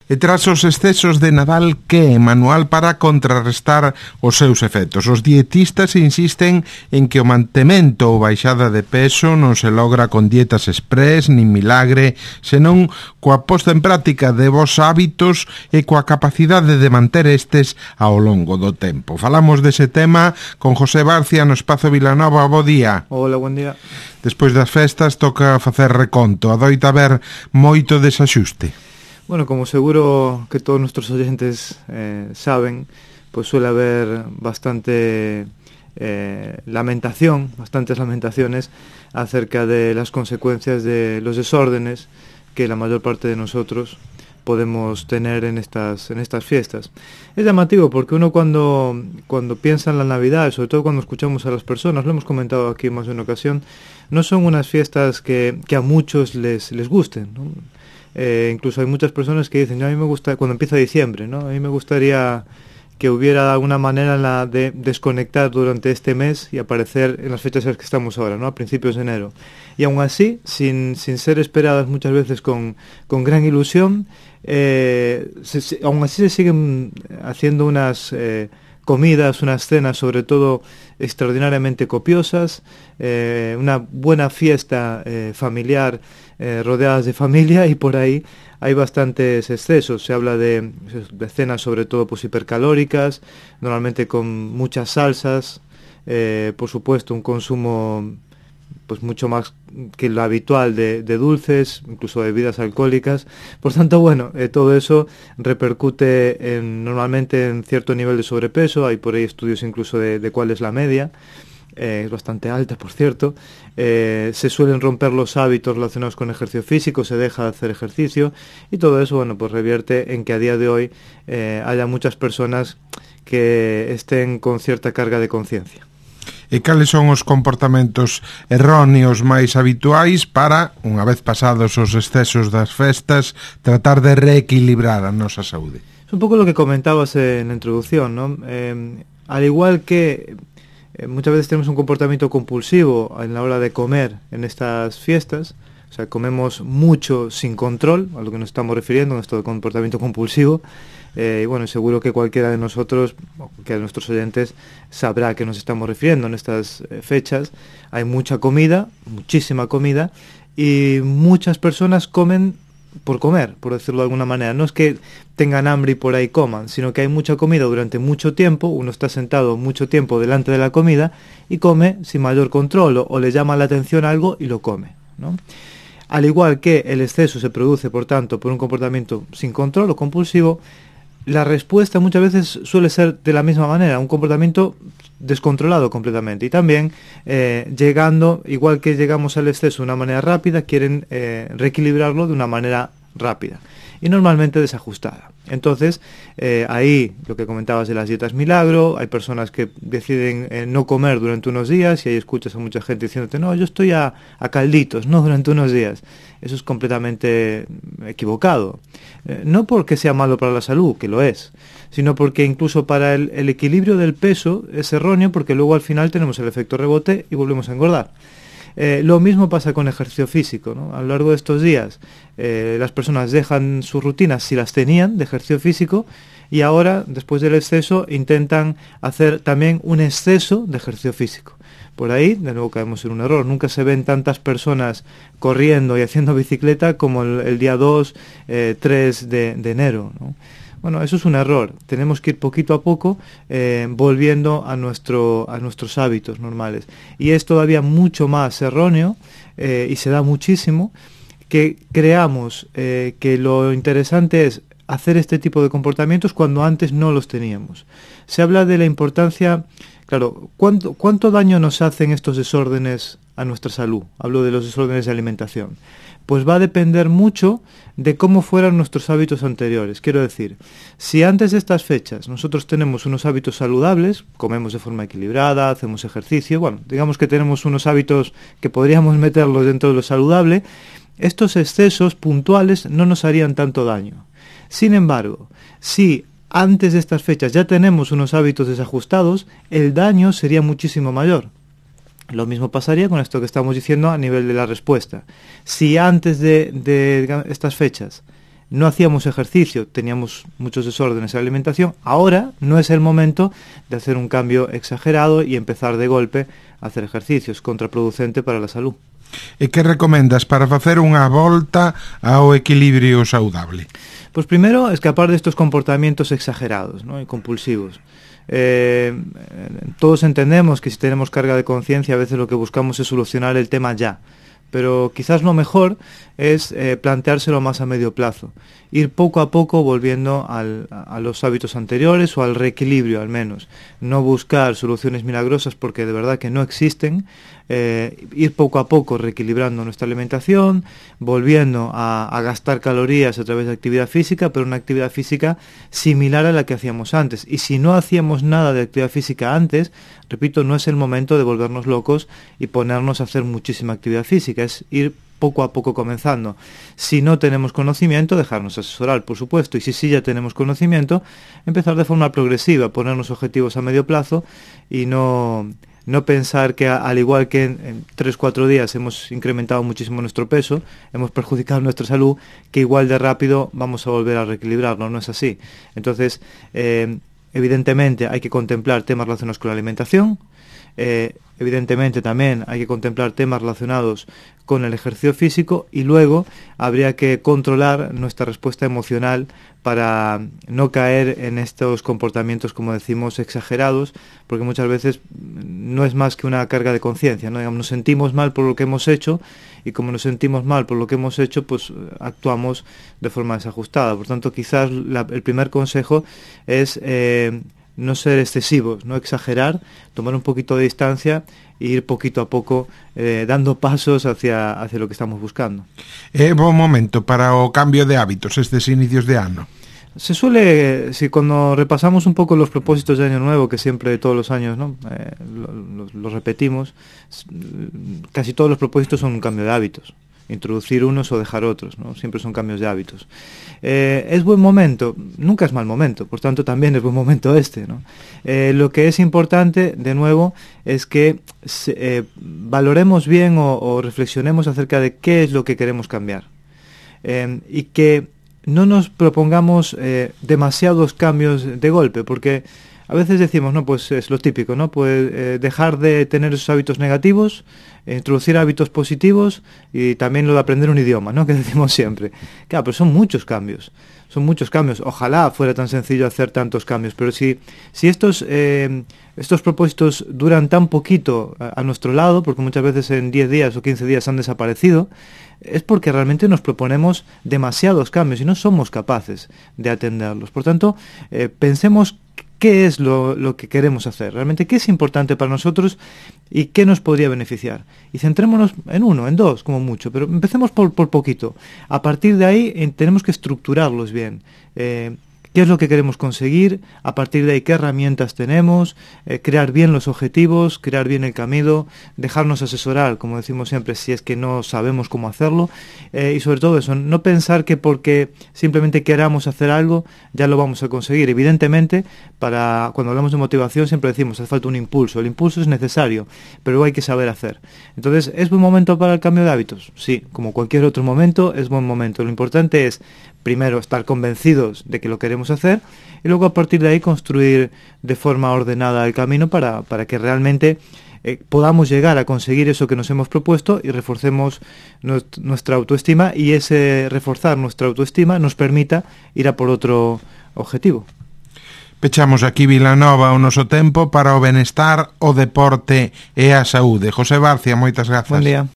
E tras os excesos de Nadal, que é manual para contrarrestar os seus efectos? Os dietistas insisten en que o mantemento ou baixada de peso non se logra con dietas express nin milagre, senón coa posta en práctica de bons hábitos e coa capacidade de manter estes ao longo do tempo. Falamos dese tema con José Barcia no Espazo Vilanova. Bo día. Hola, buen día. Despois das festas toca facer reconto. Adoita haber moito desaxuste. Bueno, como seguro que todos nuestros oyentes saben, pues suele haber bastante bastantes lamentaciones acerca de las consecuencias de los desórdenes que la mayor parte de nosotros podemos tener en estas fiestas. Es llamativo porque uno cuando piensa en la Navidad, sobre todo cuando escuchamos a las personas, lo hemos comentado aquí más de una ocasión, no son unas fiestas que a muchos les gusten, ¿no? Incluso hay muchas personas que dicen, a mí me gusta, cuando empieza diciembre, ¿no? A mí me gustaría que hubiera alguna manera de desconectar durante este mes y aparecer en las fechas en las que estamos ahora, ¿no? A principios de enero. Y aún así, sin ser esperadas muchas veces con gran ilusión, aún así se siguen haciendo unas comidas, unas cenas sobre todo extraordinariamente copiosas, una buena fiesta familiar rodeadas de familia, y por ahí hay bastantes excesos. Se habla de cenas sobre todo pues hipercalóricas, normalmente con muchas salsas, por supuesto un consumo pues mucho más que lo habitual de dulces, incluso de bebidas alcohólicas. Por tanto, bueno, todo eso repercute normalmente en cierto nivel de sobrepeso. Hay por ahí estudios incluso de cuál es la media. Es bastante alta, por cierto. Se suelen romper los hábitos relacionados con ejercicio físico, se deja de hacer ejercicio, y todo eso, bueno, pues revierte en que a día de hoy haya muchas personas que estén con cierta carga de conciencia. E cales son os comportamentos erróneos máis habituais para, unha vez pasados os excesos das festas, tratar de reequilibrar a nosa saúde? Es un poco lo que comentabas en la introducción, ¿no? Al igual que muchas veces tenemos un comportamiento compulsivo en la hora de comer en estas fiestas, o sea, comemos mucho sin control, a lo que nos estamos refiriendo, en esto de comportamiento compulsivo, y bueno, seguro que cualquiera de nosotros, o cualquiera de nuestros oyentes, sabrá a qué nos estamos refiriendo. En estas fechas hay mucha comida, muchísima comida, y muchas personas comen por comer, por decirlo de alguna manera. No es que tengan hambre y por ahí coman, sino que hay mucha comida durante mucho tiempo, uno está sentado mucho tiempo delante de la comida y come sin mayor control, o le llama la atención algo y lo come, ¿no? Al igual que el exceso se produce, por tanto, por un comportamiento sin control o compulsivo, la respuesta muchas veces suele ser de la misma manera, un comportamiento descontrolado completamente. Y también llegando, igual que llegamos al exceso de una manera rápida, quieren reequilibrarlo de una manera rápida y normalmente desajustada. Entonces, ahí lo que comentabas de las dietas milagro, hay personas que deciden no comer durante unos días, y ahí escuchas a mucha gente diciéndote, no, yo estoy a calditos, no durante unos días. Eso es completamente equivocado. No porque sea malo para la salud, que lo es, sino porque incluso para el equilibrio del peso es erróneo, porque luego al final tenemos el efecto rebote y volvemos a engordar. Lo mismo pasa con ejercicio físico, ¿no? A lo largo de estos días las personas dejan sus rutinas, si las tenían, de ejercicio físico, y ahora, después del exceso, intentan hacer también un exceso de ejercicio físico. Por ahí, de nuevo, caemos en un error. Nunca se ven tantas personas corriendo y haciendo bicicleta como el día 2, 3 de enero, ¿no? Bueno, eso es un error. Tenemos que ir poquito a poco volviendo a nuestros hábitos normales. Y es todavía mucho más erróneo, y se da muchísimo, que creamos que lo interesante es hacer este tipo de comportamientos cuando antes no los teníamos. Se habla de la importancia, claro, ¿cuánto daño nos hacen estos desórdenes a nuestra salud? Hablo de los desórdenes de alimentación. Pues va a depender mucho de cómo fueran nuestros hábitos anteriores. Quiero decir, si antes de estas fechas nosotros tenemos unos hábitos saludables, comemos de forma equilibrada, hacemos ejercicio, bueno, digamos que tenemos unos hábitos que podríamos meterlos dentro de lo saludable, estos excesos puntuales no nos harían tanto daño. Sin embargo, si antes de estas fechas ya tenemos unos hábitos desajustados, el daño sería muchísimo mayor. Lo mismo pasaría con esto que estamos diciendo a nivel de la respuesta. Si antes de estas fechas no hacíamos ejercicio, teníamos muchos desórdenes en la alimentación, ahora no es el momento de hacer un cambio exagerado y empezar de golpe a hacer ejercicio, es contraproducente para la salud. E que recomendas para facer unha volta ao equilibrio saudable? Pues primero, escapar de estos comportamientos exagerados, ¿no?, y compulsivos. Todos entendemos que si tenemos carga de conciencia, a veces lo que buscamos es solucionar el tema ya. Pero quizás lo mejor es planteárselo más a medio plazo, ir poco a poco volviendo a los hábitos anteriores o al reequilibrio al menos, no buscar soluciones milagrosas porque de verdad que no existen, ir poco a poco reequilibrando nuestra alimentación, volviendo a gastar calorías a través de actividad física, pero una actividad física similar a la que hacíamos antes. Y si no hacíamos nada de actividad física antes, repito, no es el momento de volvernos locos y ponernos a hacer muchísima actividad física, es ir poco a poco comenzando. Si no tenemos conocimiento, dejarnos asesorar, por supuesto, y si sí ya tenemos conocimiento, empezar de forma progresiva, ponernos objetivos a medio plazo y no pensar que al igual que en 3-4 días hemos incrementado muchísimo nuestro peso, hemos perjudicado nuestra salud, que igual de rápido vamos a volver a reequilibrarlo, no es así. Entonces, evidentemente hay que contemplar temas relacionados con la alimentación, evidentemente también hay que contemplar temas relacionados con el ejercicio físico y luego habría que controlar nuestra respuesta emocional para no caer en estos comportamientos, como decimos, exagerados, porque muchas veces no es más que una carga de conciencia, ¿no? Digamos, nos sentimos mal por lo que hemos hecho y como nos sentimos mal por lo que hemos hecho, pues actuamos de forma desajustada. Por tanto, quizás el primer consejo es no ser excesivos, no exagerar, tomar un poquito de distancia e ir poquito a poco dando pasos hacia lo que estamos buscando. É bom momento para o cambio de hábitos estes inicios de ano. Se suele, si cuando repasamos un poco los propósitos de Año Nuevo, que siempre todos los años, ¿no?, lo repetimos, casi todos los propósitos son un cambio de hábitos. Introducir unos o dejar otros, ¿no? Siempre son cambios de hábitos. Es buen momento, nunca es mal momento, por tanto también es buen momento este, ¿no? Lo que es importante, de nuevo, es que valoremos bien o reflexionemos acerca de qué es lo que queremos cambiar. Y que no nos propongamos demasiados cambios de golpe, porque a veces decimos, no, pues es lo típico, ¿no? Pues dejar de tener esos hábitos negativos, introducir hábitos positivos y también lo de aprender un idioma, ¿no?, que decimos siempre. Claro, pero son muchos cambios. Ojalá fuera tan sencillo hacer tantos cambios, pero si estos propósitos duran tan poquito a nuestro lado, porque muchas veces en 10 días o 15 días han desaparecido, es porque realmente nos proponemos demasiados cambios y no somos capaces de atenderlos. Por tanto, pensemos qué es lo que queremos hacer, realmente qué es importante para nosotros y qué nos podría beneficiar. Y centrémonos en uno, en dos, como mucho, pero empecemos por poquito. A partir de ahí tenemos que estructurarlos bien. ¿Qué es lo que queremos conseguir? A partir de ahí, ¿qué herramientas tenemos? Crear bien los objetivos, crear bien el camino, dejarnos asesorar, como decimos siempre, si es que no sabemos cómo hacerlo. Y sobre todo eso, no pensar que porque simplemente queramos hacer algo, ya lo vamos a conseguir. Evidentemente, cuando hablamos de motivación siempre decimos, hace falta un impulso. El impulso es necesario, pero hay que saber hacer. Entonces, ¿es buen momento para el cambio de hábitos? Sí, como cualquier otro momento, es buen momento. Lo importante es, primero, estar convencidos de que lo queremos hacer y luego a partir de ahí construir de forma ordenada el camino para que realmente podamos llegar a conseguir eso que nos hemos propuesto y reforcemos nuestra autoestima y ese reforzar nuestra autoestima nos permita ir a por otro objetivo. Pechamos aquí Vilanova o noso tempo para o benestar, o deporte e a saúde. José Barcia, moitas grazas. Buen día.